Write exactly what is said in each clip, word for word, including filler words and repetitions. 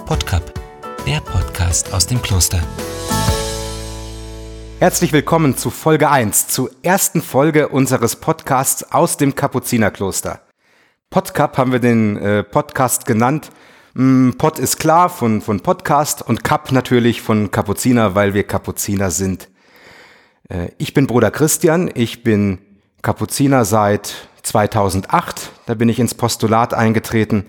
Podcast, der Podcast aus dem Kloster. Herzlich willkommen zu Folge eins, zur ersten Folge unseres Podcasts aus dem Kapuzinerkloster. Podcast haben wir den äh, Podcast genannt. Mm, Pod ist klar von, von Podcast und Kap natürlich von Kapuziner, weil wir Kapuziner sind. Äh, ich bin Bruder Christian, ich bin Kapuziner seit zweitausendacht, da bin ich ins Postulat eingetreten.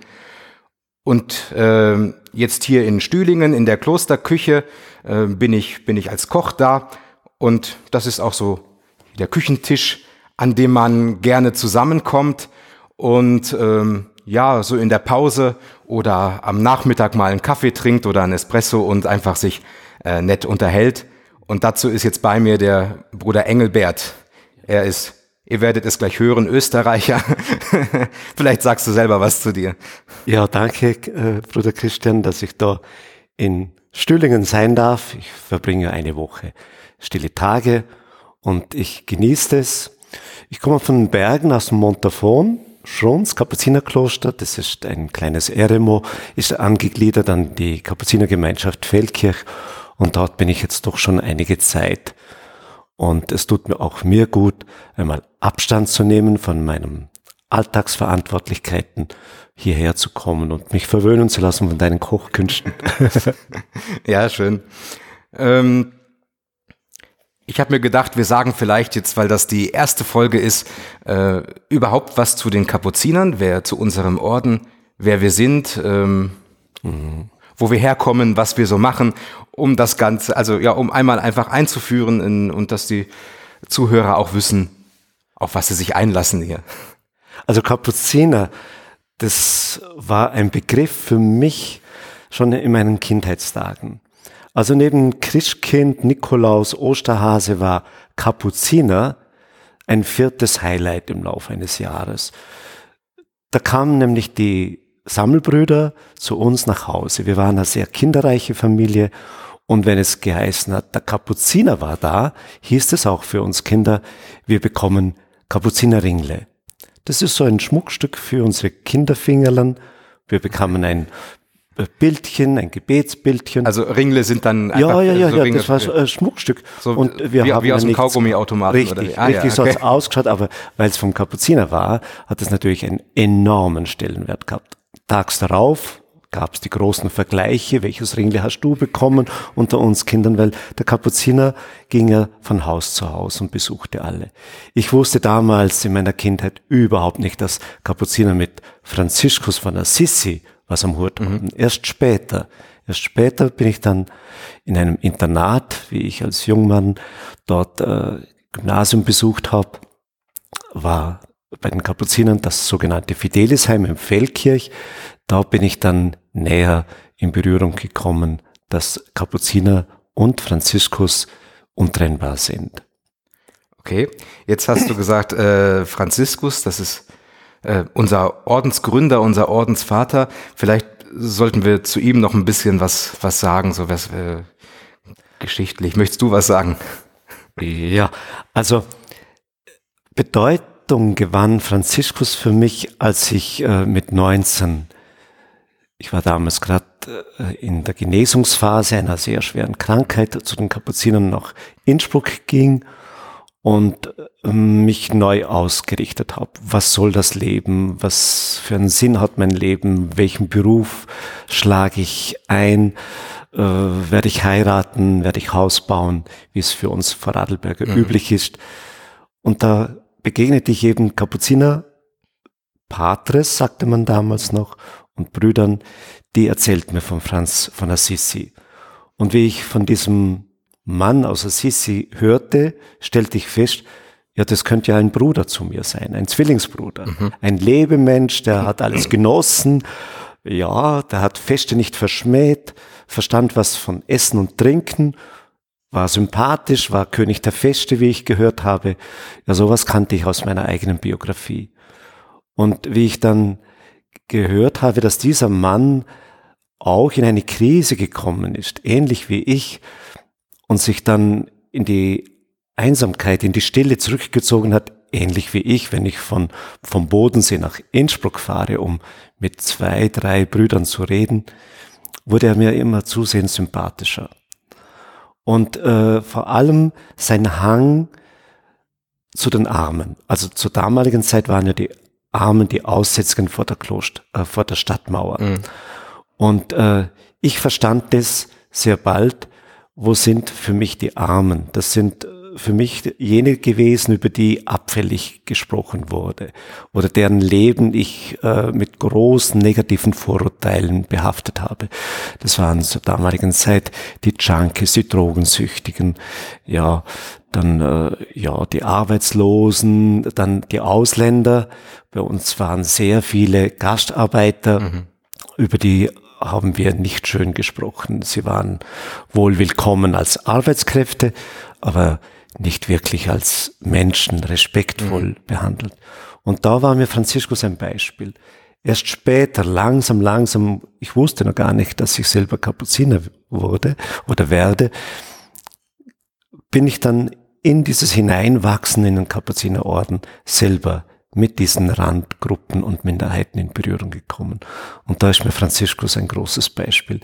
Und äh, jetzt hier in Stühlingen in der Klosterküche äh, bin ich, bin ich als Koch da. Und das ist auch so der Küchentisch, an dem man gerne zusammenkommt und ähm, ja, so in der Pause oder am Nachmittag mal einen Kaffee trinkt oder einen Espresso und einfach sich äh, nett unterhält. Und dazu ist jetzt bei mir der Bruder Engelbert. Er ist, ihr werdet es gleich hören, Österreicher. Vielleicht sagst du selber was zu dir. Ja, danke, äh, Bruder Christian, dass ich da in Stühlingen sein darf. Ich verbringe eine Woche stille Tage und ich genieße es. Ich komme von den Bergen aus dem Montafon, Schrons, Kapuzinerkloster. Das ist ein kleines Eremo, ist angegliedert an die Kapuzinergemeinschaft Feldkirch und dort bin ich jetzt doch schon einige Zeit. Und es tut mir auch mir gut, einmal Abstand zu nehmen von meinen Alltagsverantwortlichkeiten, hierher zu kommen und mich verwöhnen zu lassen von deinen Kochkünsten. Ja, schön. Ähm Ich habe mir gedacht, wir sagen vielleicht jetzt, weil das die erste Folge ist, äh, überhaupt was zu den Kapuzinern, wer zu unserem Orden, wer wir sind, ähm, mhm. wo wir herkommen, was wir so machen, um das Ganze, also ja, um einmal einfach einzuführen in, und dass die Zuhörer auch wissen, auf was sie sich einlassen hier. Also Kapuziner, das war ein Begriff für mich schon in meinen Kindheitstagen. Also neben Christkind, Nikolaus, Osterhase war Kapuziner ein viertes Highlight im Laufe eines Jahres. Da kamen nämlich die Sammelbrüder zu uns nach Hause. Wir waren eine sehr kinderreiche Familie und wenn es geheißen hat, der Kapuziner war da, hieß es auch für uns Kinder, wir bekommen Kapuzinerringle. Das ist so ein Schmuckstück für unsere Kinderfingerln. Wir bekamen ein Bildchen, ein Gebetsbildchen. Also Ringle sind dann einfach ja, ja, ja, so ja, Ringe, das war so ein Schmuckstück. So und wir wie, haben wie aus dem nichts, Kaugummiautomaten. Richtig, oder wie? Ah, richtig ja, so okay. hat es ausgeschaut, aber weil es vom Kapuziner war, hat es natürlich einen enormen Stellenwert gehabt. Tags darauf gab es die großen Vergleiche, welches Ringle hast du bekommen unter uns Kindern, weil der Kapuziner ging ja von Haus zu Haus und besuchte alle. Ich wusste damals in meiner Kindheit überhaupt nicht, dass Kapuziner mit Franziskus von Assisi was am Hut hatten. Mhm. Erst später, erst später bin ich dann in einem Internat, wie ich als Jungmann dort äh, Gymnasium besucht habe, war bei den Kapuzinern das sogenannte Fidelisheim in Feldkirch. Da bin ich dann näher in Berührung gekommen, dass Kapuziner und Franziskus untrennbar sind. Okay, jetzt hast du gesagt, äh, Franziskus, das ist äh, unser Ordensgründer, unser Ordensvater. Vielleicht sollten wir zu ihm noch ein bisschen was, was sagen, so was äh, geschichtlich. Möchtest du was sagen? Ja, also Bedeutung gewann Franziskus für mich, als ich äh, mit neunzehn, ich war damals gerade äh, in der Genesungsphase einer sehr schweren Krankheit, zu den Kapuzinern nach Innsbruck ging und äh, mich neu ausgerichtet habe. Was soll das Leben? Was für einen Sinn hat mein Leben? Welchen Beruf schlage ich ein? Äh, werde ich heiraten? Werde ich Haus bauen? Wie es für uns Vorarlberger mhm. üblich ist. Und da begegnete ich eben Kapuziner Patres, sagte man damals noch, und Brüdern, die erzählten mir von Franz von Assisi. Und wie ich von diesem Mann aus Assisi hörte, stellte ich fest, ja, das könnte ja ein Bruder zu mir sein, ein Zwillingsbruder, mhm. ein Lebemensch, der hat alles genossen, ja, der hat Feste nicht verschmäht, verstand was von Essen und Trinken, war sympathisch, war König der Feste, wie ich gehört habe. Ja, sowas kannte ich aus meiner eigenen Biografie. Und wie ich dann gehört habe, dass dieser Mann auch in eine Krise gekommen ist, ähnlich wie ich, und sich dann in die Einsamkeit, in die Stille zurückgezogen hat, ähnlich wie ich, wenn ich von, vom Bodensee nach Innsbruck fahre, um mit zwei, drei Brüdern zu reden. wurde er mir immer zusehends sympathischer. Und äh, vor allem sein Hang zu den Armen. Also zur damaligen Zeit waren ja die Armen die Aussätzigen vor der Kloster, äh, vor der Stadtmauer. Mhm. Und äh, ich verstand das sehr bald. Wo sind für mich die Armen? Das sind für mich jene gewesen, über die abfällig gesprochen wurde oder deren Leben ich äh, mit großen negativen Vorurteilen behaftet habe. Das waren zur damaligen Zeit die Junkies, die Drogensüchtigen, ja, dann äh, ja die Arbeitslosen, dann die Ausländer. Bei uns waren sehr viele Gastarbeiter, mhm. über die haben wir nicht schön gesprochen. Sie waren wohl willkommen als Arbeitskräfte, aber nicht wirklich als Menschen respektvoll mhm. behandelt. Und da war mir Franziskus ein Beispiel. Erst später, langsam, langsam, ich wusste noch gar nicht, dass ich selber Kapuziner wurde oder werde, bin ich dann in dieses Hineinwachsen in den Kapuzinerorden selber mit diesen Randgruppen und Minderheiten in Berührung gekommen. Und da ist mir Franziskus ein großes Beispiel.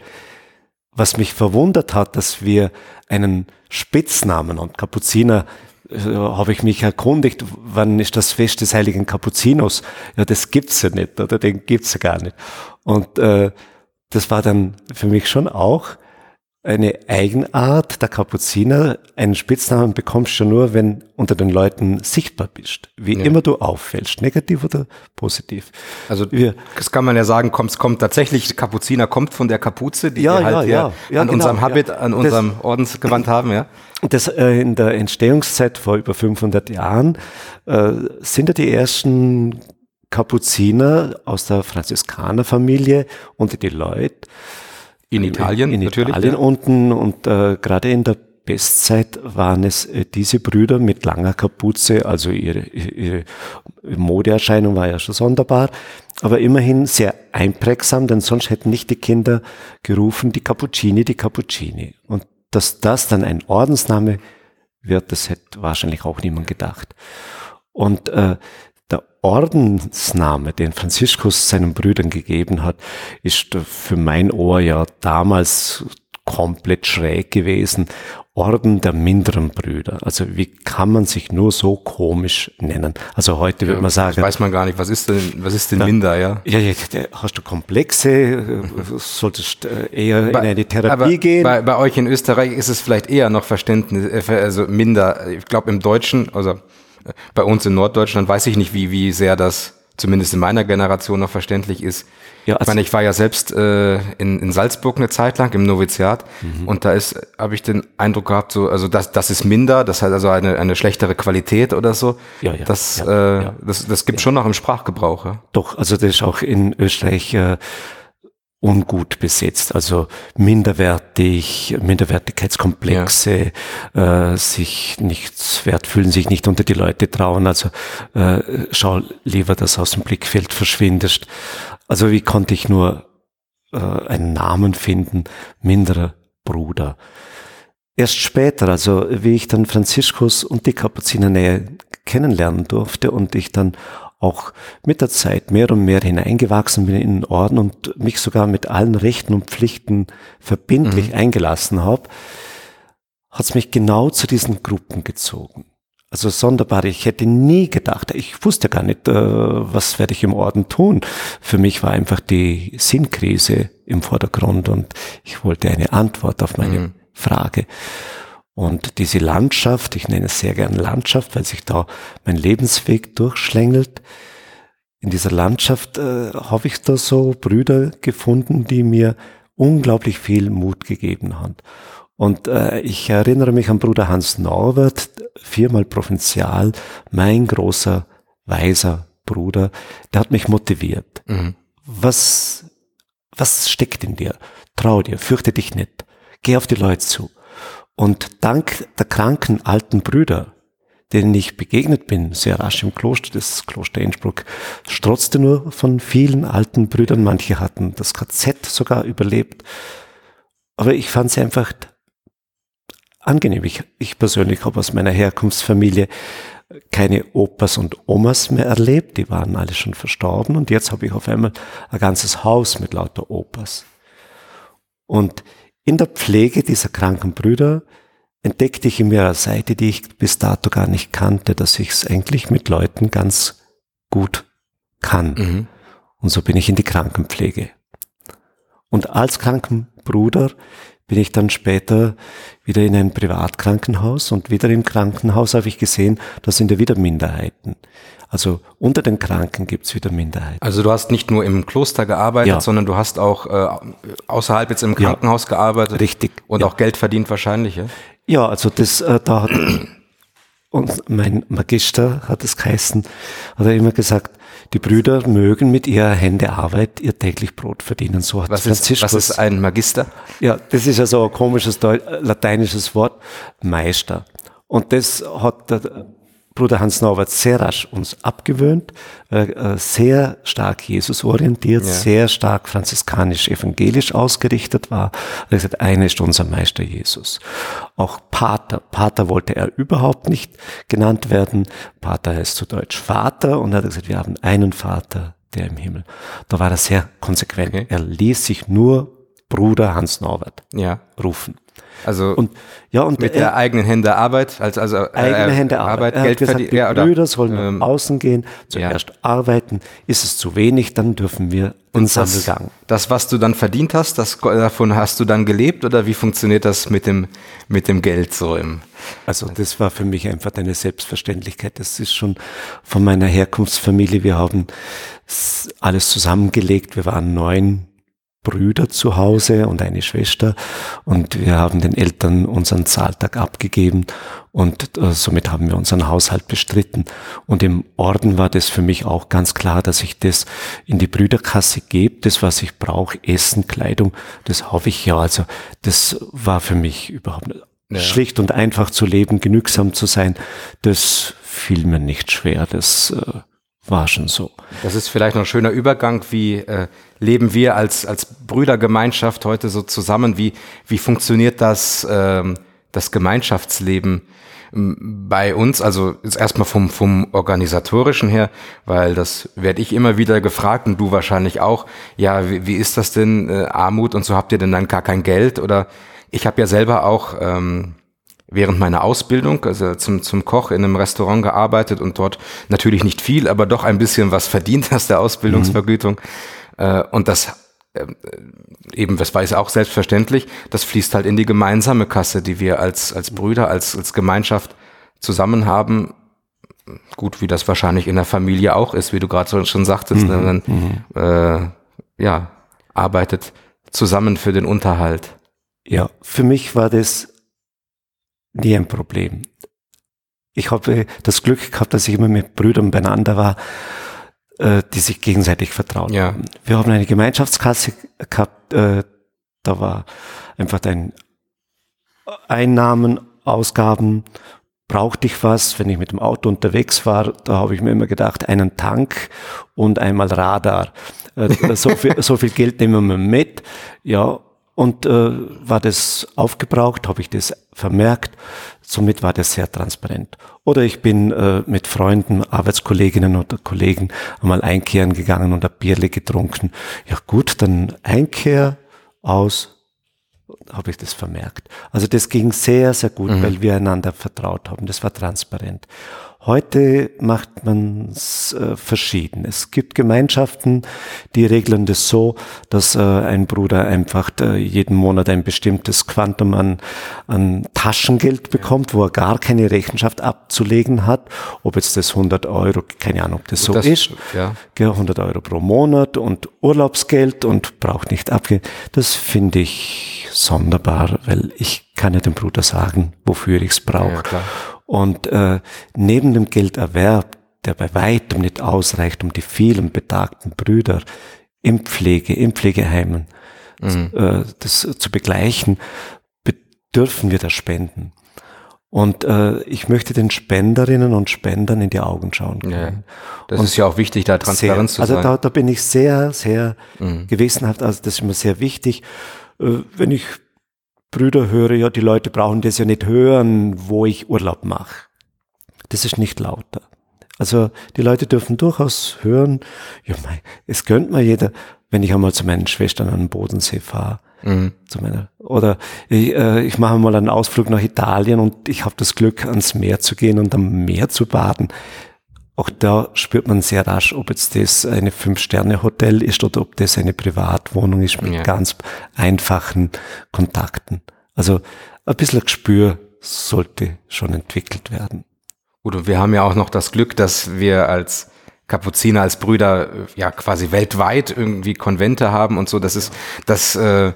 Was mich verwundert hat, dass wir einen Spitznamen, und Kapuziner, äh, habe ich mich erkundigt, wann ist das Fest des heiligen Kapuzinus? Ja, das gibt's ja nicht, oder? Den gibt's ja gar nicht. Und äh, das war dann für mich schon auch eine Eigenart der Kapuziner. Einen Spitznamen bekommst du nur, wenn unter den Leuten sichtbar bist. Wie ja. immer du auffällst, negativ oder positiv. Also Wir, das kann man ja sagen, kommt, kommt tatsächlich, Kapuziner kommt von der Kapuze, die ja, wir halt ja, hier ja, ja, an genau, unserem Habit, ja. an unserem das, Ordensgewand haben. Ja. Das äh, in der Entstehungszeit vor über fünfhundert Jahren äh, sind ja die ersten Kapuziner aus der Franziskanerfamilie unter die Leute, In Italien, in natürlich. Italien ja. unten und äh, gerade in der Bestzeit waren es äh, diese Brüder mit langer Kapuze, also ihre, ihre Modeerscheinung war ja schon sonderbar, aber immerhin sehr einprägsam, denn sonst hätten nicht die Kinder gerufen, die Cappuccini, die Cappuccini. Und dass das dann ein Ordensname wird, das hätte wahrscheinlich auch niemand gedacht. Und äh, der Ordensname, den Franziskus seinen Brüdern gegeben hat, ist für mein Ohr ja damals komplett schräg gewesen. Orden der minderen Brüder. Also wie kann man sich nur so komisch nennen? Also heute ja, würde man sagen... weiß man gar nicht, was ist denn, was ist denn da, minder, ja? Ja, ja, hast du Komplexe, solltest eher bei, in eine Therapie aber gehen. Bei, bei euch in Österreich ist es vielleicht eher noch Verständnis, also minder. Ich glaube im Deutschen, also bei uns in Norddeutschland weiß ich nicht, wie, wie sehr das zumindest in meiner Generation noch verständlich ist. Ja, also ich meine, ich war ja selbst äh, in, in Salzburg eine Zeit lang im Noviziat mhm. und da ist, habe ich den Eindruck gehabt, so, also das, das ist minder, das hat also eine, eine schlechtere Qualität oder so. Ja, ja, das, ja, äh, ja. das, das gibt ja. schon noch im Sprachgebrauch. Ja? Doch, also das ist auch in Österreich äh, ungut besetzt, also minderwertig, Minderwertigkeitskomplexe, ja. äh, sich nichts wert fühlen, sich nicht unter die Leute trauen, also äh, schau lieber, dass aus dem Blickfeld verschwindest. Also wie konnte ich nur äh, einen Namen finden, minderer Bruder. Erst später, also wie ich dann Franziskus und die Kapuziner näher kennenlernen durfte und ich dann auch mit der Zeit mehr und mehr hineingewachsen bin in den Orden und mich sogar mit allen Rechten und Pflichten verbindlich mhm. eingelassen habe, hat es mich genau zu diesen Gruppen gezogen. Also sonderbar, ich hätte nie gedacht, ich wusste gar nicht, äh, was werde ich im Orden tun. Für mich war einfach die Sinnkrise im Vordergrund und ich wollte eine Antwort auf meine mhm. Frage. Und diese Landschaft, ich nenne es sehr gern Landschaft, weil sich da mein Lebensweg durchschlängelt. In dieser Landschaft äh, habe ich da so Brüder gefunden, die mir unglaublich viel Mut gegeben haben. Und äh, ich erinnere mich an Bruder Hans Norbert, viermal Provinzial, mein großer, weiser Bruder, der hat mich motiviert. Mhm. Was, was steckt in dir? Trau dir, fürchte dich nicht, geh auf die Leute zu. Und dank der kranken alten Brüder, denen ich begegnet bin, sehr rasch im Kloster, das Kloster Innsbruck, strotzte nur von vielen alten Brüdern. Manche hatten das K Z sogar überlebt. Aber ich fand sie einfach angenehm. Ich, ich persönlich habe aus meiner Herkunftsfamilie keine Opas und Omas mehr erlebt. Die waren alle schon verstorben. Und jetzt habe ich auf einmal ein ganzes Haus mit lauter Opas. Und in der Pflege dieser kranken Brüder entdeckte ich in mir eine Seite, die ich bis dato gar nicht kannte, dass ich es eigentlich mit Leuten ganz gut kann. Mhm. Und so bin ich in die Krankenpflege. Und als Krankenbruder bin ich dann später wieder in ein Privatkrankenhaus und wieder im Krankenhaus habe ich gesehen, da sind ja wieder Minderheiten. Also unter den Kranken gibt's wieder Minderheiten. Also du hast nicht nur im Kloster gearbeitet, ja. sondern du hast auch äh, außerhalb jetzt im Krankenhaus ja, gearbeitet. Richtig. Und ja. auch Geld verdient wahrscheinlich, ja? Ja, also das, äh, da hat und mein Magister hat es geheißen, hat er immer gesagt, die Brüder mögen mit ihrer Hände Arbeit ihr täglich Brot verdienen. So hat was, ist, was ist ein Magister? Ja, das ist ja so ein komisches Deu- lateinisches Wort, Meister. Und das hat der Bruder Hans Norbert sehr rasch uns abgewöhnt, äh, sehr stark Jesus orientiert, ja. sehr stark franziskanisch-evangelisch ausgerichtet war. Er hat gesagt, einer ist unser Meister Jesus. Auch Pater. Pater wollte er überhaupt nicht genannt werden. Pater heißt zu Deutsch Vater und er hat gesagt, wir haben einen Vater, der im Himmel. Da war er sehr konsequent. Okay. Er ließ sich nur Bruder Hans Norbert ja. rufen. Also und, ja, und mit der, der eigenen Hände Arbeit, als also eigene äh, Hände Arbeit, Arbeit Geld verdienen. Die ja, Brüder sollen ähm, nach außen gehen, zuerst ja. arbeiten. Ist es zu wenig, dann dürfen wir ins Sammelgang. Das, das, was du dann verdient hast, das, davon hast du dann gelebt oder wie funktioniert das mit dem mit dem Geld so im? Also das war für mich einfach eine Selbstverständlichkeit. Das ist schon von meiner Herkunftsfamilie. Wir haben alles zusammengelegt. Wir waren neun Brüder zu Hause und eine Schwester und wir haben den Eltern unseren Zahltag abgegeben und äh, somit haben wir unseren Haushalt bestritten. Und im Orden war das für mich auch ganz klar, dass ich das in die Brüderkasse gebe, das was ich brauche, Essen, Kleidung, das habe ich ja. Also das war für mich überhaupt nicht. Ja. Schlicht und einfach zu leben, genügsam zu sein, das fiel mir nicht schwer, das äh, war schon so. Das ist vielleicht noch ein schöner Übergang. Wie äh, leben wir als als Brüdergemeinschaft heute so zusammen? Wie wie funktioniert das ähm, das Gemeinschaftsleben ähm, bei uns? Also jetzt erstmal vom vom organisatorischen her, weil das werde ich immer wieder gefragt und du wahrscheinlich auch. Ja, wie, wie ist das denn äh, Armut und so, habt ihr denn dann gar kein Geld? Oder ich habe ja selber auch ähm, während meiner Ausbildung, also zum, zum Koch in einem Restaurant gearbeitet und dort natürlich nicht viel, aber doch ein bisschen was verdient aus der Ausbildungsvergütung. Mhm. Und das äh, eben, das war es auch selbstverständlich, das fließt halt in die gemeinsame Kasse, die wir als, als Brüder, als, als Gemeinschaft zusammen haben. Gut, wie das wahrscheinlich in der Familie auch ist, wie du gerade schon sagtest, mhm. ne? Dann, äh, ja, arbeitet zusammen für den Unterhalt. Ja, für mich war das nie ein Problem. Ich habe das Glück gehabt, dass ich immer mit Brüdern beieinander war, äh, die sich gegenseitig vertraut ja. haben. Wir haben eine Gemeinschaftskasse gehabt, äh, da war einfach dein Einnahmen, Ausgaben, brauchte ich was, wenn ich mit dem Auto unterwegs war, da habe ich mir immer gedacht, einen Tank und einmal Radar. Äh, so viel, so viel Geld nehmen wir mit, ja. Und äh, war das aufgebraucht, habe ich das vermerkt, somit war das sehr transparent. Oder ich bin äh, mit Freunden, Arbeitskolleginnen oder Kollegen einmal einkehren gegangen und ein Bierle getrunken. Ja gut, dann Einkehr, aus, habe ich das vermerkt. Also das ging sehr, sehr gut, mhm. weil wir einander vertraut haben. Das war transparent. Heute macht man es äh, verschieden. Es gibt Gemeinschaften, die regeln das so, dass äh, ein Bruder einfach äh, jeden Monat ein bestimmtes Quantum an, an Taschengeld bekommt, wo er gar keine Rechenschaft abzulegen hat. Ob jetzt das hundert Euro, keine Ahnung, ob das so das, ist. Ja. hundert Euro pro Monat und Urlaubsgeld und braucht nicht abgehen. Das finde ich sonderbar, weil ich kann ja dem Bruder sagen, wofür ich es brauche. Ja, und äh, neben dem Gelderwerb, der bei weitem nicht ausreicht, um die vielen betagten Brüder in Pflege, in Pflegeheimen mhm. äh, das zu begleichen, bedürfen wir der Spenden. Und äh, ich möchte den Spenderinnen und Spendern in die Augen schauen können. Ja, das und ist ja auch wichtig, da transparent sehr, zu sein. Also da, da bin ich sehr, sehr mhm. gewissenhaft. Also das ist mir sehr wichtig. Äh, wenn ich Brüder höre, ja, die Leute brauchen das ja nicht hören, wo ich Urlaub mache. Das ist nicht lauter. Also die Leute dürfen durchaus hören, ja, mei, es gönnt mir jeder, wenn ich einmal zu meinen Schwestern an den Bodensee fahre. Mhm. Zu meiner, oder ich, äh, ich mache mal einen Ausflug nach Italien und ich habe das Glück, ans Meer zu gehen und am Meer zu baden. Auch da spürt man sehr rasch, ob jetzt das eine Fünf-Sterne-Hotel ist oder ob das eine Privatwohnung ist mit ja. ganz einfachen Kontakten. Also ein bisschen Gespür sollte schon entwickelt werden. Gut, und wir haben ja auch noch das Glück, dass wir als Kapuziner, als Brüder ja quasi weltweit irgendwie Konvente haben und so. Das ist, das äh,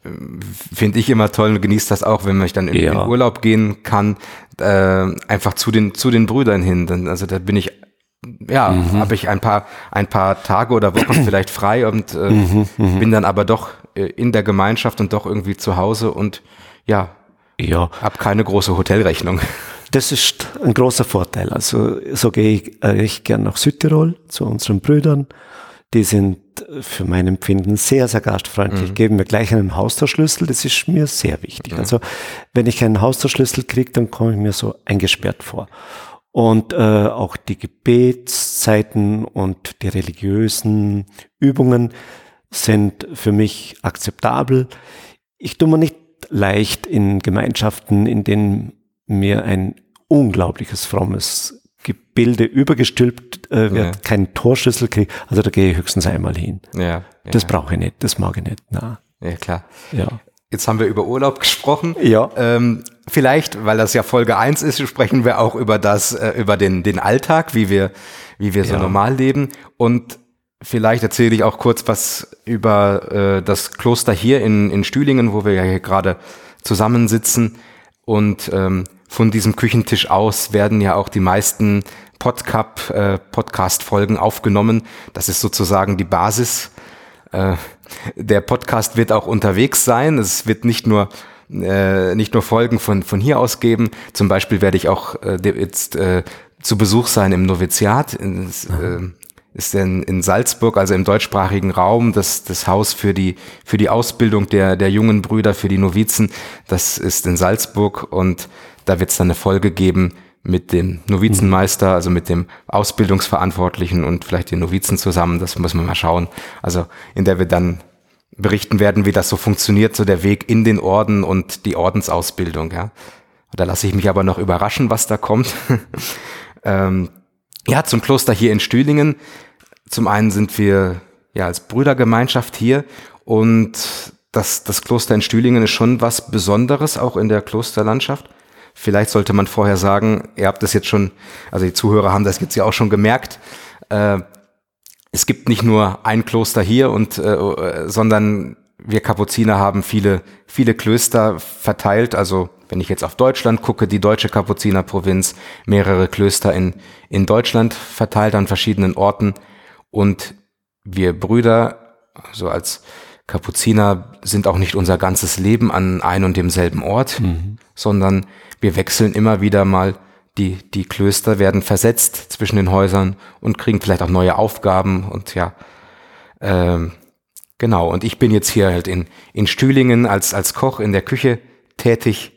finde ich immer toll und genieße das auch, wenn man dann in, ja. in Urlaub gehen kann, äh, einfach zu den zu den Brüdern hin. Dann, also da bin ich ja, mhm. habe ich ein paar ein paar Tage oder Wochen vielleicht frei und äh, mhm, bin dann aber doch äh, in der Gemeinschaft und doch irgendwie zu Hause und ja, ja. habe keine große Hotelrechnung. Das ist ein großer Vorteil. Also so gehe ich recht gern nach Südtirol zu unseren Brüdern. Die sind für mein Empfinden sehr, sehr gastfreundlich. Mhm. Geben mir gleich einen Haustürschlüssel. Das ist mir sehr wichtig. Mhm. Also wenn ich einen Haustürschlüssel kriege, dann komme ich mir so eingesperrt vor. Und äh, auch die Gebetszeiten und die religiösen Übungen sind für mich akzeptabel. Ich tue mir nicht leicht in Gemeinschaften, in denen mir ein unglaubliches frommes Gebilde übergestülpt äh, wird, ja. keinen Torschlüssel kriege, also da gehe ich höchstens einmal hin. Ja, ja. Das brauche ich nicht, das mag ich nicht. Na. Ja, klar. Ja. Jetzt haben wir über Urlaub gesprochen. Ja. Ähm, vielleicht, weil das ja Folge eins ist, sprechen wir auch über das, äh, über den, den Alltag, wie wir, wie wir so ja. normal leben. Und vielleicht erzähle ich auch kurz was über äh, das Kloster hier in, in Stühlingen, wo wir ja hier gerade zusammensitzen. Und ähm, von diesem Küchentisch aus werden ja auch die meisten Podcap, äh, Podcast-Folgen aufgenommen. Das ist sozusagen die Basis. Äh, der Podcast wird auch unterwegs sein. Es wird nicht nur äh, nicht nur Folgen von von hier aus geben. Zum Beispiel werde ich auch äh, jetzt äh, zu Besuch sein im Noviziat. In, äh, ist in, in Salzburg, also im deutschsprachigen Raum, das, das Haus für die, für die Ausbildung der, der jungen Brüder, für die Novizen. Das ist in Salzburg und da wird es dann eine Folge geben mit dem Novizenmeister, also mit dem Ausbildungsverantwortlichen und vielleicht den Novizen zusammen. Das müssen wir mal schauen. Also in der wir dann berichten werden, wie das so funktioniert, so der Weg in den Orden und die Ordensausbildung. Ja, da lasse ich mich aber noch überraschen, was da kommt. ähm, Ja, zum Kloster hier in Stühlingen. Zum einen sind wir ja als Brüdergemeinschaft hier und das, das Kloster in Stühlingen ist schon was Besonderes, auch in der Klosterlandschaft. Vielleicht sollte man vorher sagen, ihr habt das jetzt schon, also die Zuhörer haben das jetzt ja auch schon gemerkt, äh, es gibt nicht nur ein Kloster hier und äh, sondern wir Kapuziner haben viele, viele Klöster verteilt, also wenn ich jetzt auf Deutschland gucke, die deutsche Kapuzinerprovinz, mehrere Klöster in, in Deutschland verteilt an verschiedenen Orten und wir Brüder, also als Kapuziner, sind auch nicht unser ganzes Leben an ein und demselben Ort, mhm. sondern wir wechseln immer wieder mal, die, die Klöster werden versetzt zwischen den Häusern und kriegen vielleicht auch neue Aufgaben und ja, ähm, genau. Und ich bin jetzt hier halt in, in Stühlingen als, als Koch in der Küche tätig.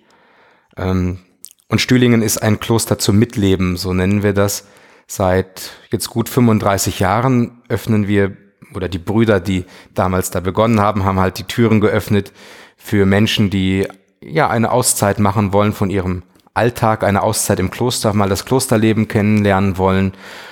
Und Stühlingen ist ein Kloster zum Mitleben, so nennen wir das. Seit jetzt gut fünfunddreißig Jahren öffnen wir, oder die Brüder, die damals da begonnen haben, haben halt die Türen geöffnet für Menschen, die ja eine Auszeit machen wollen von ihrem Alltag, eine Auszeit im Kloster, mal das Klosterleben kennenlernen wollen.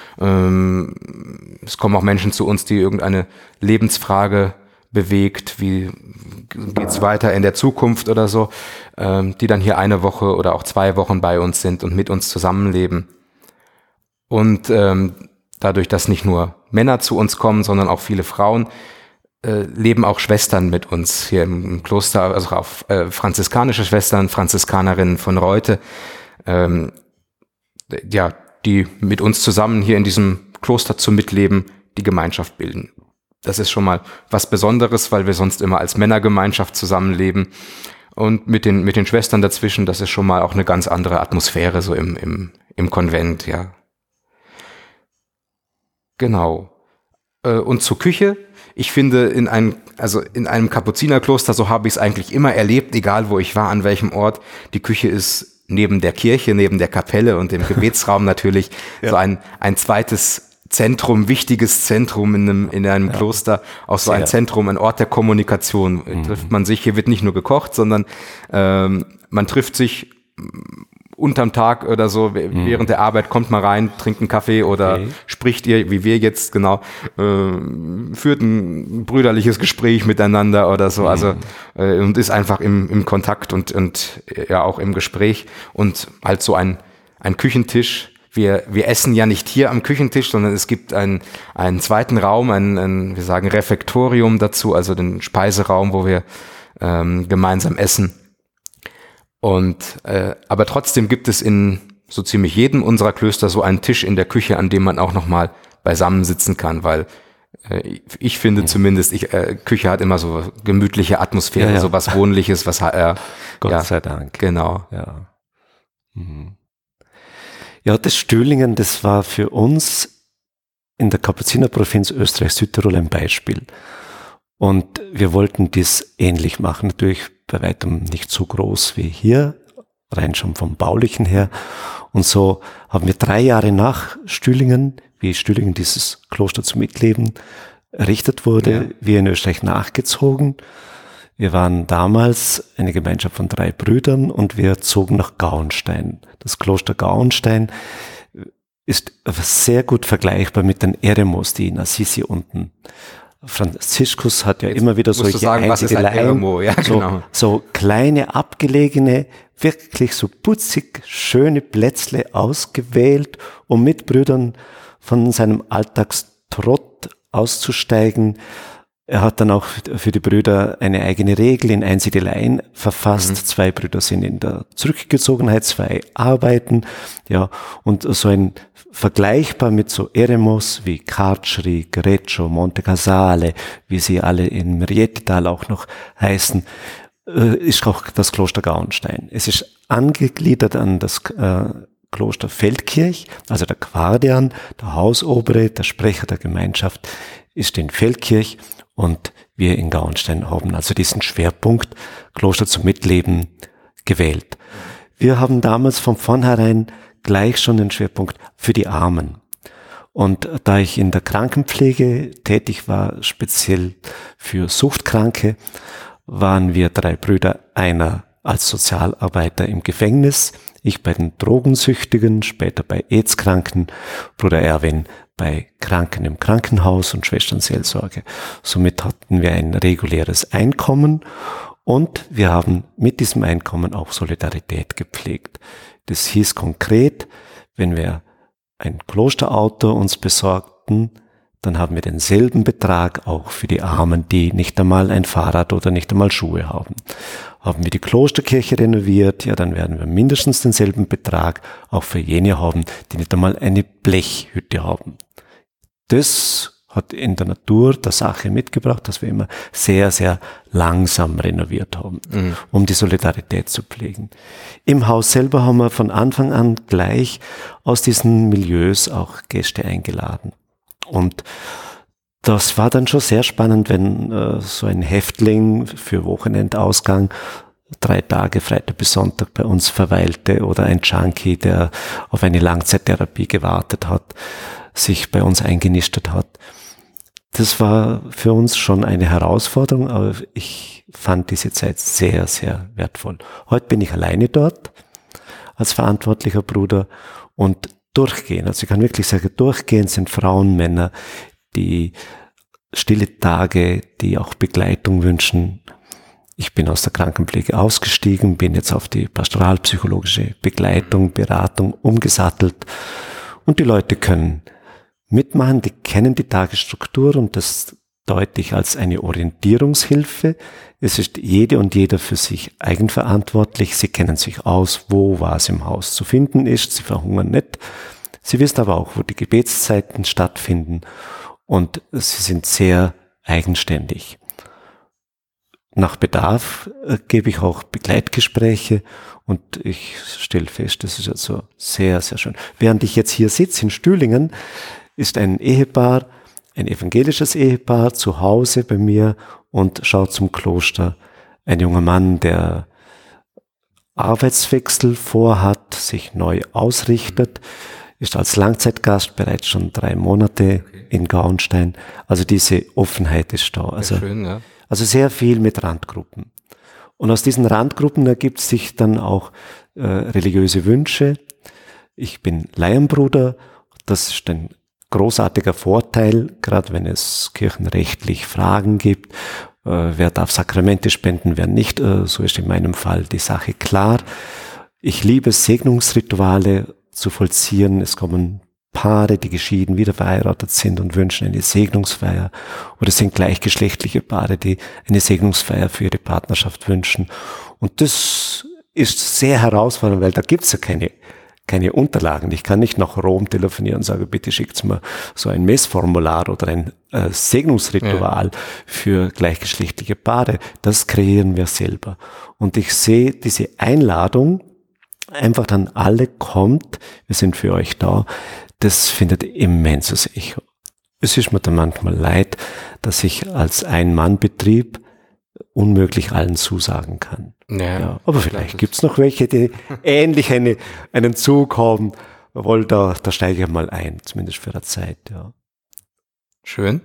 Es kommen auch Menschen zu uns, die irgendeine Lebensfrage bewegt, wie geht's weiter in der Zukunft oder so, ähm, die dann hier eine Woche oder auch zwei Wochen bei uns sind und mit uns zusammenleben. Und ähm, dadurch, dass nicht nur Männer zu uns kommen, sondern auch viele Frauen, äh, leben auch Schwestern mit uns hier im, im Kloster, also auch äh, franziskanische Schwestern, Franziskanerinnen von Reute, ähm, ja, die mit uns zusammen hier in diesem Kloster zum Mitleben die Gemeinschaft bilden. Das ist schon mal was Besonderes, weil wir sonst immer als Männergemeinschaft zusammenleben. Und mit den, mit den Schwestern dazwischen, das ist schon mal auch eine ganz andere Atmosphäre, so im, im, im Konvent, ja. Genau. Und zur Küche. Ich finde, in einem, also in einem Kapuzinerkloster, so habe ich es eigentlich immer erlebt, egal wo ich war, an welchem Ort, die Küche ist neben der Kirche, neben der Kapelle und dem Gebetsraum natürlich ja. so ein, ein zweites Zentrum, wichtiges Zentrum in einem, in einem ja. Kloster, auch so Sehr. ein Zentrum, ein Ort der Kommunikation. Mhm. Trifft man sich, hier wird nicht nur gekocht, sondern ähm, man trifft sich unterm Tag oder so, mhm. während der Arbeit, kommt mal rein, trinkt einen Kaffee oder okay. spricht ihr, wie wir jetzt, genau, äh, führt ein brüderliches Gespräch miteinander oder so, mhm. also äh, und ist einfach im, im Kontakt und, und ja auch im Gespräch und halt so ein, ein Küchentisch. Wir, wir essen ja nicht hier am Küchentisch, sondern es gibt einen, einen zweiten Raum, ein, ein, wir sagen Refektorium dazu, also den Speiseraum, wo wir ähm, gemeinsam essen. Und äh, aber trotzdem gibt es in so ziemlich jedem unserer Klöster so einen Tisch in der Küche, an dem man auch nochmal beisammen sitzen kann, weil äh, ich finde mhm. zumindest, ich, äh, Küche hat immer so gemütliche Atmosphäre, ja, ja. so was Wohnliches, was äh, Gott ja, sei Dank. Genau. Ja. Mhm. Ja, das Stühlingen, das war für uns in der Kapuzinerprovinz Österreich-Südtirol ein Beispiel. Und wir wollten dies ähnlich machen, natürlich bei weitem nicht so groß wie hier, rein schon vom Baulichen her. Und so haben wir drei Jahre nach Stühlingen, wie Stühlingen dieses Kloster zum Mitleben errichtet wurde, ja. wir in Österreich nachgezogen. Wir waren damals eine Gemeinschaft von drei Brüdern und wir zogen nach Gauenstein. Das Kloster Gauenstein ist sehr gut vergleichbar mit den Eremos, die in Assisi unten. Franziskus hat ja Jetzt immer wieder solche sagen, einzige ein Eremo? Ja, so, genau. so kleine, abgelegene, wirklich so putzig, schöne Plätzle ausgewählt, um mit Brüdern von seinem Alltagstrott auszusteigen. Er hat dann auch für die Brüder eine eigene Regel in Einsiedeleien verfasst. Mhm. Zwei Brüder sind in der Zurückgezogenheit, zwei arbeiten. Ja, und so ein vergleichbar mit so Eremos wie Carceri, Greccio, Monte Casale, wie sie alle in Mariettital auch noch heißen, ist auch das Kloster Gauenstein. Es ist angegliedert an das äh, Kloster Feldkirch, also der Guardian, der Hausobere, der Sprecher der Gemeinschaft ist in Feldkirch. Und wir in Gauenstein haben also diesen Schwerpunkt Kloster zum Mitleben gewählt. Wir haben damals von vornherein gleich schon den Schwerpunkt für die Armen. Und da ich in der Krankenpflege tätig war, speziell für Suchtkranke, waren wir drei Brüder, einer als Sozialarbeiter im Gefängnis, ich bei den Drogensüchtigen, später bei AIDS-Kranken, Bruder Erwin bei Kranken im Krankenhaus und Schwesternseelsorge. Somit hatten wir ein reguläres Einkommen und wir haben mit diesem Einkommen auch Solidarität gepflegt. Das hieß konkret, wenn wir ein Klosterauto uns besorgten, dann haben wir denselben Betrag auch für die Armen, die nicht einmal ein Fahrrad oder nicht einmal Schuhe haben. Haben wir die Klosterkirche renoviert, ja, dann werden wir mindestens denselben Betrag auch für jene haben, die nicht einmal eine Blechhütte haben. Das hat in der Natur der Sache mitgebracht, dass wir immer sehr, sehr langsam renoviert haben, mhm. um die Solidarität zu pflegen. Im Haus selber haben wir von Anfang an gleich aus diesen Milieus auch Gäste eingeladen. Und das war dann schon sehr spannend, wenn äh, so ein Häftling für Wochenendausgang drei Tage, Freitag bis Sonntag bei uns verweilte oder ein Junkie, der auf eine Langzeittherapie gewartet hat, sich bei uns eingenistet hat. Das war für uns schon eine Herausforderung, aber ich fand diese Zeit sehr, sehr wertvoll. Heute bin ich alleine dort als verantwortlicher Bruder und durchgehen, also ich kann wirklich sagen, durchgehend sind Frauen, Männer, die stille Tage, die auch Begleitung wünschen. Ich bin aus der Krankenpflege ausgestiegen, bin jetzt auf die pastoralpsychologische Begleitung, Beratung umgesattelt und die Leute können mitmachen, die kennen die Tagesstruktur und das deute ich als eine Orientierungshilfe. Es ist jede und jeder für sich eigenverantwortlich. Sie kennen sich aus, wo was im Haus zu finden ist. Sie verhungern nicht. Sie wissen aber auch, wo die Gebetszeiten stattfinden und sie sind sehr eigenständig. Nach Bedarf äh, gebe ich auch Begleitgespräche und ich stelle fest, das ist also sehr, sehr schön. Während ich jetzt hier sitze in Stühlingen, ist ein Ehepaar, ein evangelisches Ehepaar zu Hause bei mir und schaut zum Kloster. Ein junger Mann, der Arbeitswechsel vorhat, sich neu ausrichtet, ist als Langzeitgast bereits schon drei Monate okay. in Gauenstein. Also diese Offenheit ist da. Also, schön, ja. also sehr viel mit Randgruppen. Und aus diesen Randgruppen ergibt sich dann auch äh, religiöse Wünsche. Ich bin Laienbruder. Das ist ein großartiger Vorteil, gerade wenn es kirchenrechtlich Fragen gibt. Äh, wer darf Sakramente spenden, wer nicht? Äh, so ist in meinem Fall die Sache klar. Ich liebe Segnungsrituale zu vollziehen. Es kommen Paare, die geschieden, wieder verheiratet sind und wünschen eine Segnungsfeier. Oder es sind gleichgeschlechtliche Paare, die eine Segnungsfeier für ihre Partnerschaft wünschen. Und das ist sehr herausfordernd, weil da gibt's ja keine, keine Unterlagen. Ich kann nicht nach Rom telefonieren und sagen, bitte schickt mir so ein Messformular oder ein äh, Segnungsritual ja. für gleichgeschlechtliche Paare. Das kreieren wir selber. Und ich sehe diese Einladung, einfach dann alle kommt, wir sind für euch da, das findet immenses Echo. Es ist mir dann manchmal leid, dass ich als Ein-Mann-Betrieb unmöglich allen zusagen kann. Ja, ja, aber vielleicht gibt's noch welche, die ähnlich eine, einen Zug haben. Jawohl, da, da steige ich mal ein, zumindest für eine Zeit. Ja. Schön.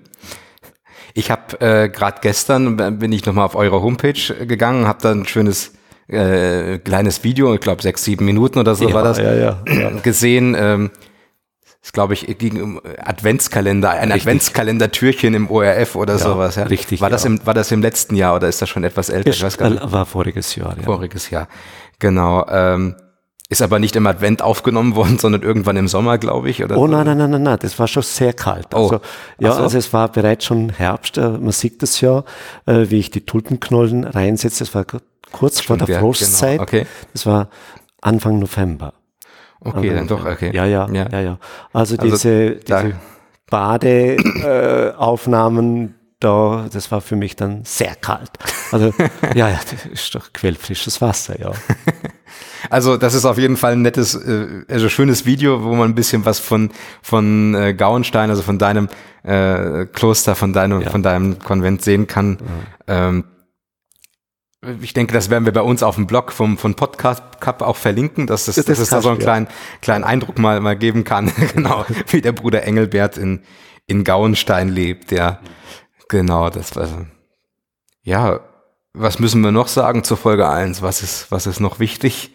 Ich habe äh, gerade gestern, bin ich nochmal auf eure Homepage gegangen, habe da ein schönes Äh, kleines Video, ich glaube sechs, sieben Minuten oder so ja, war das, ja, ja, ja. gesehen. Ähm, das glaube ich gegen Adventskalender, ein richtig. Adventskalender-Türchen im O R F oder ja, sowas. Ja? Richtig. War das im, war das im letzten Jahr oder ist das schon etwas älter? Ich weiß gar nicht. War voriges Jahr. Ja. Voriges Jahr, genau. Ähm, ist aber nicht im Advent aufgenommen worden, sondern irgendwann im Sommer, glaube ich. Oder oh so. nein, nein, nein, nein, nein, das war schon sehr kalt. Also, oh. Ja, so. also es war bereits schon Herbst. Man sieht das ja, wie ich die Tulpenknollen reinsetze. Das war kurz Stimmt, vor der ja, Frostzeit. Genau. Okay. Das war Anfang November. Okay, dann doch, okay. Ja, ja, ja, ja. ja. Also, also diese, diese Badeaufnahmen, äh, da, das war für mich dann sehr kalt. Also, ja, ja, das ist doch quellfrisches Wasser, ja. Also, das ist auf jeden Fall ein nettes, äh, also schönes Video, wo man ein bisschen was von, von äh, Gauenstein, also von deinem äh, Kloster, von deinem, ja. von deinem Konvent sehen kann. Ja. Ähm, Ich denke, das werden wir bei uns auf dem Blog vom, von Podcast Cup auch verlinken, dass das, das, das ist da so einen kleinen, kleinen Eindruck mal, mal geben kann, genau, wie der Bruder Engelbert in, in Gauenstein lebt, ja. Genau, das war, ja, was müssen wir noch sagen zur Folge eins? Was ist, was ist noch wichtig?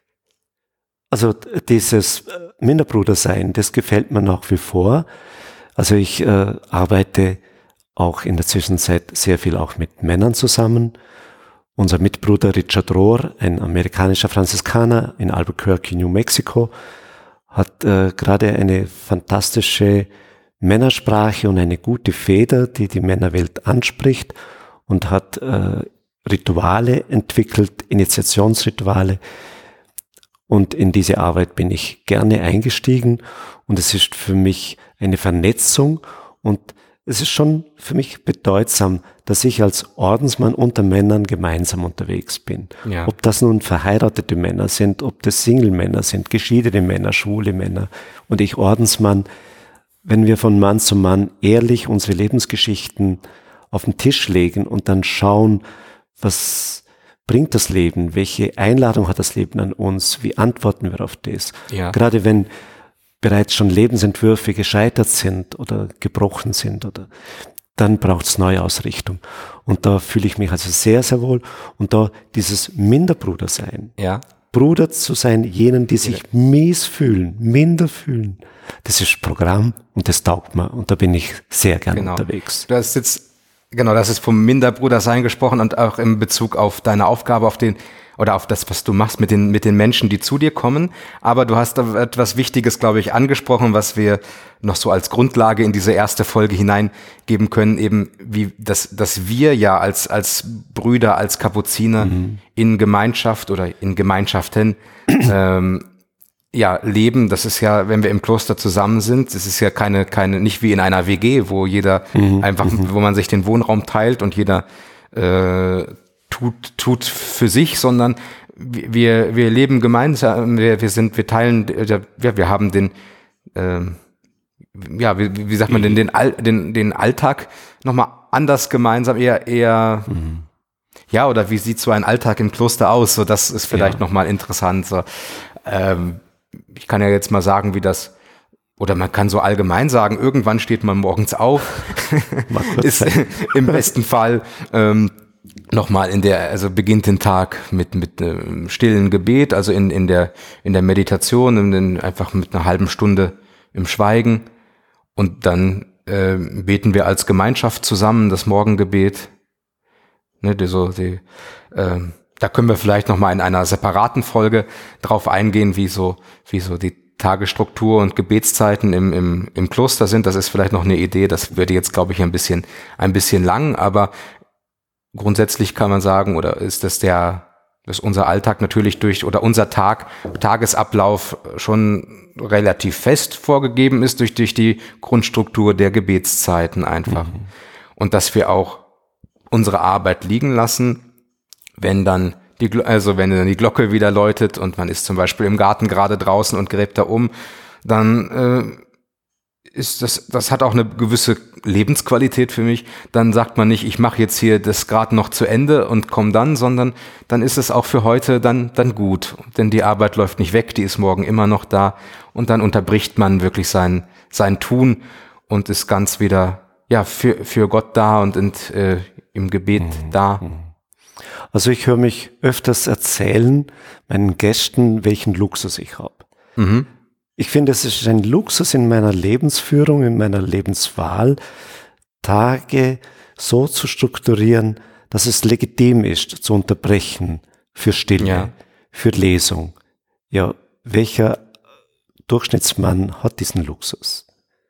Also, dieses Minderbrudersein, das gefällt mir nach wie vor. Also, ich äh, arbeite auch in der Zwischenzeit sehr viel auch mit Männern zusammen. Unser Mitbruder Richard Rohr, ein amerikanischer Franziskaner in Albuquerque, New Mexico, hat äh, gerade eine fantastische Männersprache und eine gute Feder, die die Männerwelt anspricht und hat äh, Rituale entwickelt, Initiationsrituale. Und in diese Arbeit bin ich gerne eingestiegen und es ist für mich eine Vernetzung und es ist schon für mich bedeutsam, dass ich als Ordensmann unter Männern gemeinsam unterwegs bin. Ja. Ob das nun verheiratete Männer sind, ob das Single-Männer sind, geschiedene Männer, schwule Männer und ich Ordensmann, wenn wir von Mann zu Mann ehrlich unsere Lebensgeschichten auf den Tisch legen und dann schauen, was bringt das Leben, welche Einladung hat das Leben an uns, wie antworten wir auf das? Ja. Gerade wenn bereits schon Lebensentwürfe gescheitert sind oder gebrochen sind, oder dann braucht es Neuausrichtung. Und da fühle ich mich also sehr, sehr wohl. Und da dieses Minderbrudersein, ja. Bruder zu sein, jenen, die sich ja. mies fühlen, minder fühlen, das ist Programm und das taugt mir. Und da bin ich sehr gerne genau. unterwegs. Du hast jetzt, genau, das ist vom Minderbrudersein gesprochen und auch in Bezug auf deine Aufgabe, auf den oder auf das, was du machst mit den, mit den Menschen, die zu dir kommen. Aber du hast da etwas Wichtiges, glaube ich, angesprochen, was wir noch so als Grundlage in diese erste Folge hineingeben können, eben wie, dass, dass wir ja als, als Brüder, als Kapuziner mhm. in Gemeinschaft oder in Gemeinschaften, ähm, ja, leben. Das ist ja, wenn wir im Kloster zusammen sind, das ist ja keine, keine, nicht wie in einer W G, wo jeder mhm. einfach, wo man sich den Wohnraum teilt und jeder, äh, tut tut für sich, sondern wir wir leben gemeinsam, wir wir sind wir teilen ja, wir haben den ähm, ja wie, wie sagt man denn den den den Alltag noch mal anders gemeinsam eher eher mhm. ja, oder wie sieht so ein Alltag im Kloster aus? So, das ist vielleicht Ja. nochmal interessant. So, ähm, ich kann ja jetzt mal sagen, wie das, oder man kann so allgemein sagen, irgendwann steht man morgens auf, Mal kurz ist sein. im besten Fall ähm, nochmal in der, also beginnt den Tag mit mit einem stillen Gebet, also in in der in der Meditation, in den, einfach mit einer halben Stunde im Schweigen, und dann äh, beten wir als Gemeinschaft zusammen das Morgengebet. Ne, die, so die, ähm, da können wir vielleicht nochmal in einer separaten Folge drauf eingehen, wie so wie so die Tagesstruktur und Gebetszeiten im, im, im Kloster sind. Das ist vielleicht noch eine Idee, das würde jetzt, glaube ich, ein bisschen, ein bisschen lang, aber grundsätzlich kann man sagen, oder ist das der, dass unser Alltag natürlich durch, oder unser Tag, Tagesablauf schon relativ fest vorgegeben ist durch, durch die Grundstruktur der Gebetszeiten einfach. Mhm. Und dass wir auch unsere Arbeit liegen lassen, wenn dann Die, also wenn dann die Glocke wieder läutet und man ist zum Beispiel im Garten gerade draußen und gräbt da um, dann äh, ist das, das hat auch eine gewisse Lebensqualität für mich. Dann sagt man nicht, ich mache jetzt hier das gerade noch zu Ende und komme dann, sondern dann ist es auch für heute dann, dann gut. Denn die Arbeit läuft nicht weg, die ist morgen immer noch da, und dann unterbricht man wirklich sein, sein Tun und ist ganz wieder ja für, für Gott da und in, äh, im Gebet mhm. da. Also ich höre mich öfters erzählen, meinen Gästen, welchen Luxus ich habe. Mhm. Ich finde, es ist ein Luxus in meiner Lebensführung, in meiner Lebenswahl, Tage so zu strukturieren, dass es legitim ist, zu unterbrechen für Stille, Ja. für Lesung. Ja, welcher Durchschnittsmann hat diesen Luxus?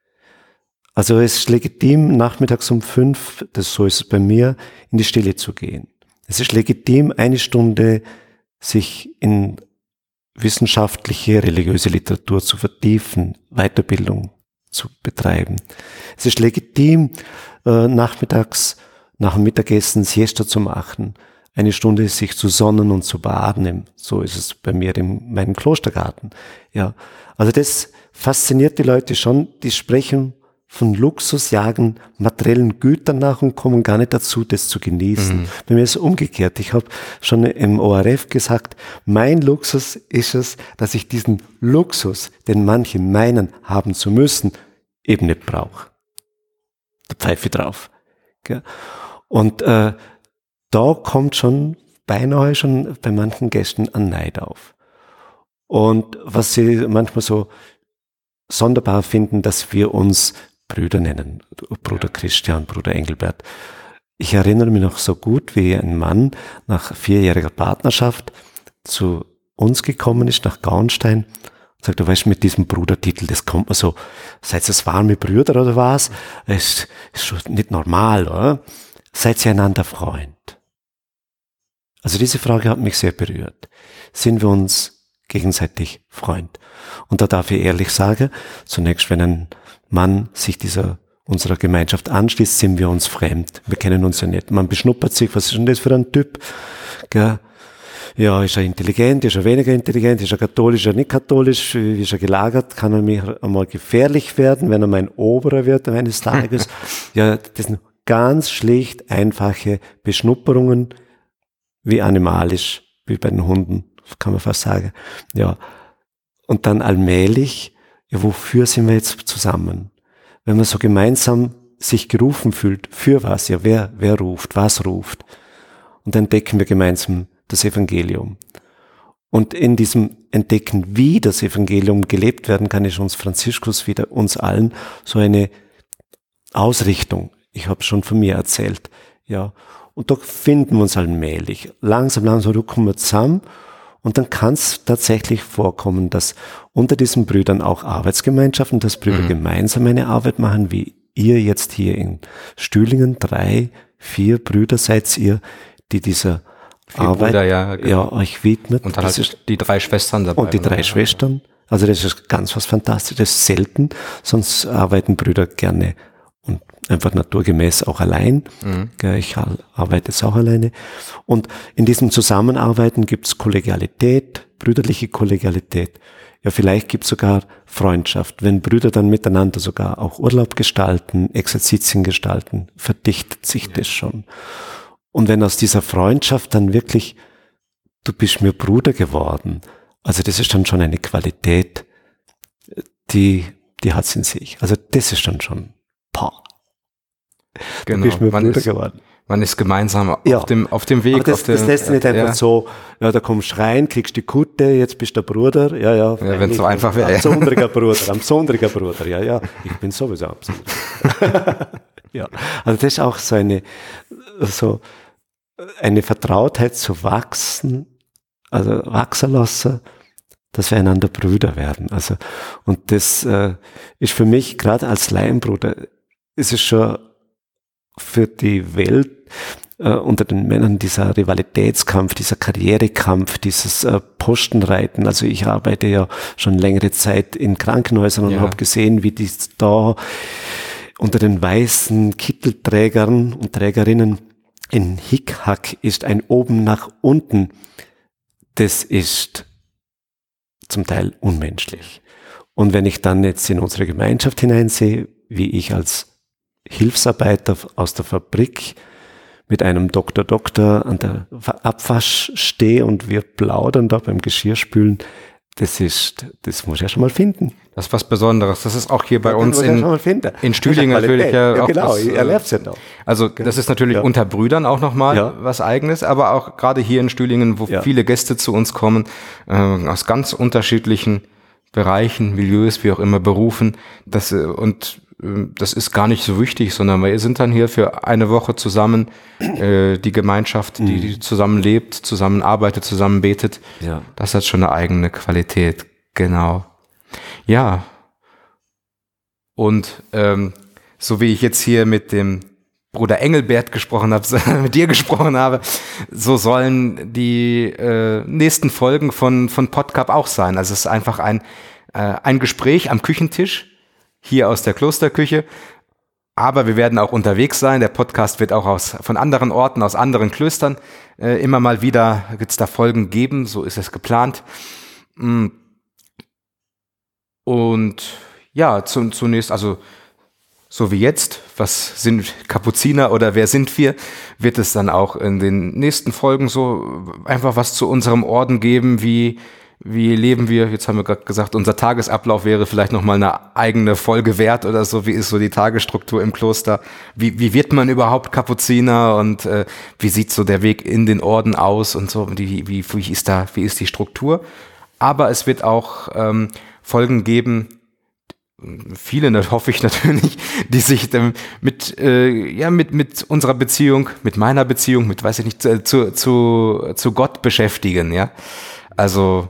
Also es ist legitim, nachmittags um fünf, das so ist es bei mir, in die Stille zu gehen. Es ist legitim, eine Stunde sich in wissenschaftliche, religiöse Literatur zu vertiefen, Weiterbildung zu betreiben. Es ist legitim, äh, nachmittags nach dem Mittagessen Siesta zu machen, eine Stunde sich zu sonnen und zu baden. So ist es bei mir in meinem Klostergarten. Ja, also das fasziniert die Leute schon, die sprechen von Luxus, jagen materiellen Gütern nach und kommen gar nicht dazu, das zu genießen. Mhm. Bei mir ist es umgekehrt. Ich habe schon im O R F gesagt, mein Luxus ist es, dass ich diesen Luxus, den manche meinen, haben zu müssen, eben nicht brauche. Da pfeife ich drauf. Und äh, da kommt schon beinahe schon bei manchen Gästen ein Neid auf. Und was sie manchmal so sonderbar finden, dass wir uns Brüder nennen, Bruder Christian, Bruder Engelbert. Ich erinnere mich noch so gut, wie ein Mann nach vierjähriger Partnerschaft zu uns gekommen ist, nach Gauenstein, und sagt, du weißt, mit diesem Brudertitel, das kommt mir so, seid ihr warme Brüder oder was? Es ist schon nicht normal, oder? Seid ihr einander Freund? Also diese Frage hat mich sehr berührt. Sind wir uns gegenseitig Freund? Und da darf ich ehrlich sagen, zunächst, wenn ein Mann sich dieser unserer Gemeinschaft anschließt, sind wir uns fremd. Wir kennen uns ja nicht. Man beschnuppert sich, was ist denn das für ein Typ? Gell? Ja, ist er intelligent, ist er weniger intelligent, ist er katholisch, ist er nicht katholisch, ist er gelagert, kann er mir einmal gefährlich werden, wenn er mein Oberer wird eines Tages. Ja, das sind ganz schlicht einfache Beschnupperungen, wie animalisch, wie bei den Hunden, kann man fast sagen. Ja, und dann allmählich, ja, wofür sind wir jetzt zusammen? Wenn man so gemeinsam sich gerufen fühlt, für was? Ja, wer, wer ruft? Was ruft? Und dann entdecken wir gemeinsam das Evangelium. Und in diesem Entdecken, wie das Evangelium gelebt werden kann, ist uns Franziskus wieder, uns allen, so eine Ausrichtung. Ich habe schon von mir erzählt. Ja. Und da finden wir uns allmählich. Langsam, langsam rücken wir zusammen. Und dann kann es tatsächlich vorkommen, dass unter diesen Brüdern auch Arbeitsgemeinschaften, dass Brüder mhm. gemeinsam eine Arbeit machen, wie ihr jetzt hier in Stühlingen, drei, vier Brüder seid ihr, die dieser vier Arbeit Brüder, ja, genau. ja, euch widmet. Und dann halt ist die drei Schwestern dabei. Und die drei oder? Schwestern. Also das ist ganz was Fantastisches, das ist selten, sonst arbeiten Brüder gerne und einfach naturgemäß auch allein. Mhm. Ich arbeite jetzt auch alleine. Und in diesem Zusammenarbeiten gibt es Kollegialität, brüderliche Kollegialität. Ja, vielleicht gibt es sogar Freundschaft. Wenn Brüder dann miteinander sogar auch Urlaub gestalten, Exerzitien gestalten, verdichtet sich ja. das schon. Und wenn aus dieser Freundschaft dann wirklich, du bist mir Bruder geworden, also das ist dann schon eine Qualität, die, die hat's in sich. Also das ist dann schon, pah. Genau. Du bist mir man Bruder ist, geworden. Man ist gemeinsam Ja. auf dem, auf dem Weg. Aber das, auf dem, das lässt sich nicht einfach ja. so, ja, da kommst du rein, kriegst die Kutte, jetzt bist du der Bruder, ja, ja. Ja, wenn es so einfach wäre. Ein besonderer Bruder, ein besonderer Bruder, ja, ja, ich bin sowieso ein besonderer. Ja, also das ist auch so eine, so eine Vertrautheit zu wachsen, also wachsen lassen, dass wir einander Brüder werden. Also, und das äh, ist für mich, gerade als Laienbruder, ist es schon für die Welt äh, unter den Männern dieser Rivalitätskampf, dieser Karrierekampf, dieses äh, Postenreiten. Also ich arbeite ja schon längere Zeit in Krankenhäusern und Ja. habe gesehen, wie die da unter den weißen Kittelträgern und Trägerinnen ein Hickhack ist, ein oben nach unten. Das ist zum Teil unmenschlich. Und wenn ich dann jetzt in unsere Gemeinschaft hineinsehe, wie ich als Hilfsarbeiter aus der Fabrik mit einem Doktor Doktor an der Abwasch stehe und wir plaudern da beim Geschirrspülen, das ist, das muss ich ja schon mal finden. Das ist was Besonderes. Das ist auch hier bei Das uns muss ich ja in, schon mal finden. in Stühlingen Das ist ja natürlich ja Qualität. auch Ja, genau, was, ich erlebe es ja noch. Also das ist natürlich Ja. unter Brüdern auch nochmal Ja. was Eigenes, aber auch gerade hier in Stühlingen, wo Ja. viele Gäste zu uns kommen, äh, aus ganz unterschiedlichen Bereichen, Milieus, wie auch immer, Berufen. Das, äh, und äh, das ist gar nicht so wichtig, sondern wir sind dann hier für eine Woche zusammen, äh, die Gemeinschaft, die, die zusammen lebt, zusammen arbeitet, zusammen betet. Ja. Das hat schon eine eigene Qualität, genau. Ja. Und ähm, so wie ich jetzt hier mit dem Bruder Engelbert gesprochen habe, mit dir gesprochen habe, so sollen die äh, nächsten Folgen von von Podcap auch sein. Also es ist einfach ein äh, ein Gespräch am Küchentisch hier aus der Klosterküche. Aber wir werden auch unterwegs sein. Der Podcast wird auch aus von anderen Orten, aus anderen Klöstern äh, immer mal wieder wird es da Folgen geben. So ist es geplant. Und ja, zu, zunächst, also so wie jetzt, was sind Kapuziner oder wer sind wir, wird es dann auch in den nächsten Folgen so einfach was zu unserem Orden geben, wie wie leben wir, jetzt haben wir gerade gesagt, unser Tagesablauf wäre vielleicht nochmal eine eigene Folge wert oder so, wie ist so die Tagesstruktur im Kloster, wie wie wird man überhaupt Kapuziner und äh, wie sieht so der Weg in den Orden aus und so, wie, wie, wie ist da, wie ist die Struktur, aber es wird auch ähm, Folgen geben, viele, das hoffe ich natürlich, die sich mit, äh, ja, mit, mit unserer Beziehung, mit meiner Beziehung, mit, weiß ich nicht, zu, zu, zu Gott beschäftigen, ja. Also,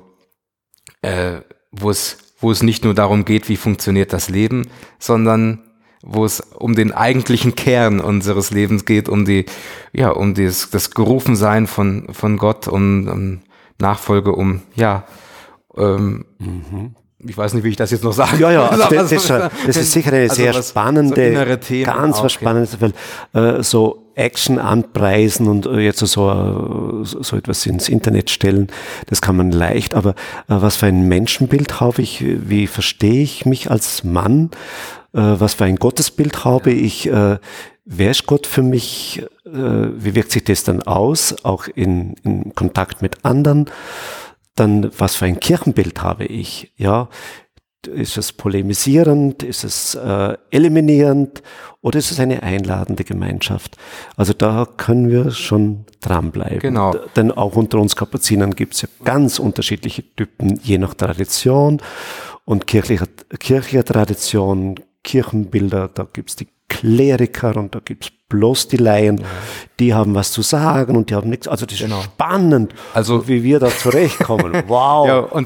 äh, wo es, wo es nicht nur darum geht, wie funktioniert das Leben, sondern wo es um den eigentlichen Kern unseres Lebens geht, um die, ja, um das, das Gerufensein von, von Gott, um, um Nachfolge, um, ja, ähm, mhm. Ich weiß nicht, wie ich das jetzt noch sage. Ja, ja, also das, das, das, das ist sicher eine also sehr was, spannende, so ganz auch, was Spannendes, weil äh, so Action anpreisen und äh, jetzt so, so, so etwas ins Internet stellen, das kann man leicht, aber äh, was für ein Menschenbild habe ich, wie verstehe ich mich als Mann, äh, was für ein Gottesbild habe ich, äh, wer ist Gott für mich, äh, wie wirkt sich das dann aus, auch in, in Kontakt mit anderen? Dann, was für ein Kirchenbild habe ich? Ja, ist es polemisierend? Ist es äh, eliminierend? Oder ist es eine einladende Gemeinschaft? Also da können wir schon dranbleiben. Genau. Denn auch unter uns Kapuzinern gibt es ja ganz unterschiedliche Typen, je nach Tradition und kirchlicher, kirchlicher Tradition, Kirchenbilder, da gibt es die Kleriker und da gibt es bloß die Laien, ja. Die haben was zu sagen und die haben nichts. Also das ist genau. Spannend, also wie wir da zurechtkommen. Wow. Ja, und,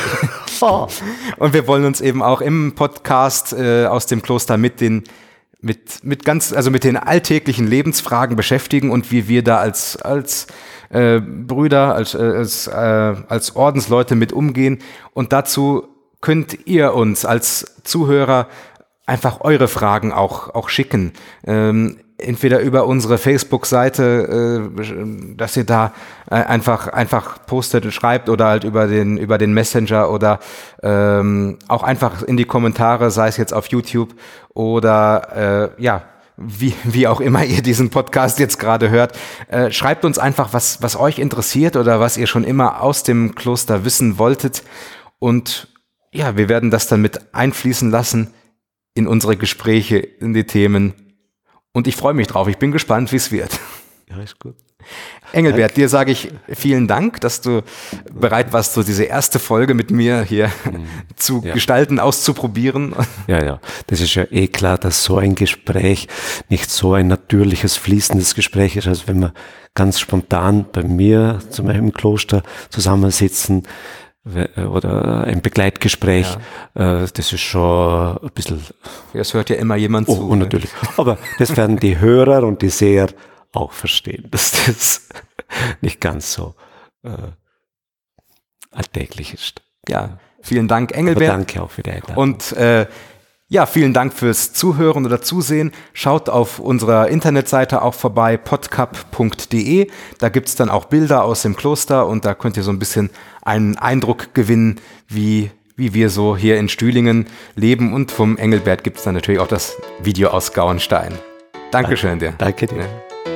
und wir wollen uns eben auch im Podcast äh, aus dem Kloster mit den mit mit ganz also mit den alltäglichen Lebensfragen beschäftigen und wie wir da als als äh, Brüder als äh, als, äh, als Ordensleute mit umgehen. Und dazu könnt ihr uns als Zuhörer einfach eure Fragen auch auch schicken. Ähm, entweder über unsere Facebook-Seite, äh, dass ihr da äh, einfach einfach postet und schreibt oder halt über den über den Messenger oder ähm, auch einfach in die Kommentare, sei es jetzt auf YouTube oder äh, ja, wie, wie auch immer ihr diesen Podcast jetzt gerade hört. Äh, schreibt uns einfach, was, was euch interessiert oder was ihr schon immer aus dem Kloster wissen wolltet. Und ja, wir werden das dann mit einfließen lassen in unsere Gespräche, in die Themen. Und ich freue mich drauf. Ich bin gespannt, wie es wird. Ja, ist gut. Engelbert, Danke. Dir sage ich vielen Dank, dass du bereit warst, so diese erste Folge mit mir hier mhm. zu ja. gestalten, auszuprobieren. Ja, ja, das ist ja eh klar, dass so ein Gespräch nicht so ein natürliches, fließendes Gespräch ist, als wenn wir ganz spontan bei mir zum Beispiel im Kloster zusammensitzen oder ein Begleitgespräch. Ja. Das ist schon ein bisschen... Das hört ja immer jemand oh, zu. Oh, natürlich. Aber das werden die Hörer und die Seher auch verstehen, dass das nicht ganz so äh, alltäglich ist. Ja, vielen Dank, Engelbert. Aber danke auch für die Einladung. Und äh, ja, vielen Dank fürs Zuhören oder Zusehen. Schaut auf unserer Internetseite auch vorbei, podcap punkt de. Da gibt's dann auch Bilder aus dem Kloster und da könnt ihr so ein bisschen einen Eindruck gewinnen, wie, wie wir so hier in Stühlingen leben. Und vom Engelbert gibt's dann natürlich auch das Video aus Gauenstein. Dankeschön dir. Danke dir. Ja.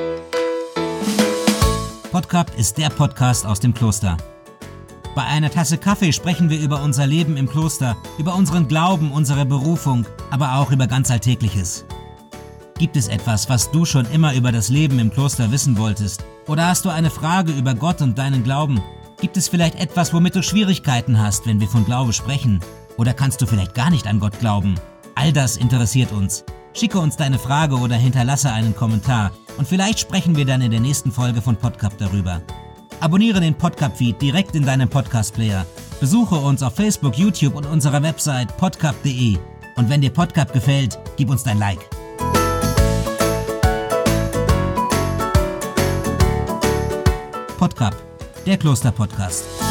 Podcap ist der Podcast aus dem Kloster. Bei einer Tasse Kaffee sprechen wir über unser Leben im Kloster, über unseren Glauben, unsere Berufung, aber auch über ganz Alltägliches. Gibt es etwas, was du schon immer über das Leben im Kloster wissen wolltest? Oder hast du eine Frage über Gott und deinen Glauben? Gibt es vielleicht etwas, womit du Schwierigkeiten hast, wenn wir von Glaube sprechen? Oder kannst du vielleicht gar nicht an Gott glauben? All das interessiert uns. Schicke uns deine Frage oder hinterlasse einen Kommentar und vielleicht sprechen wir dann in der nächsten Folge von Podcap darüber. Abonniere den Podcap-Feed direkt in deinem Podcast-Player. Besuche uns auf Facebook, YouTube und unserer Website podcap punkt de. Und wenn dir Podcap gefällt, gib uns dein Like. Podcap, der Kloster-Podcast.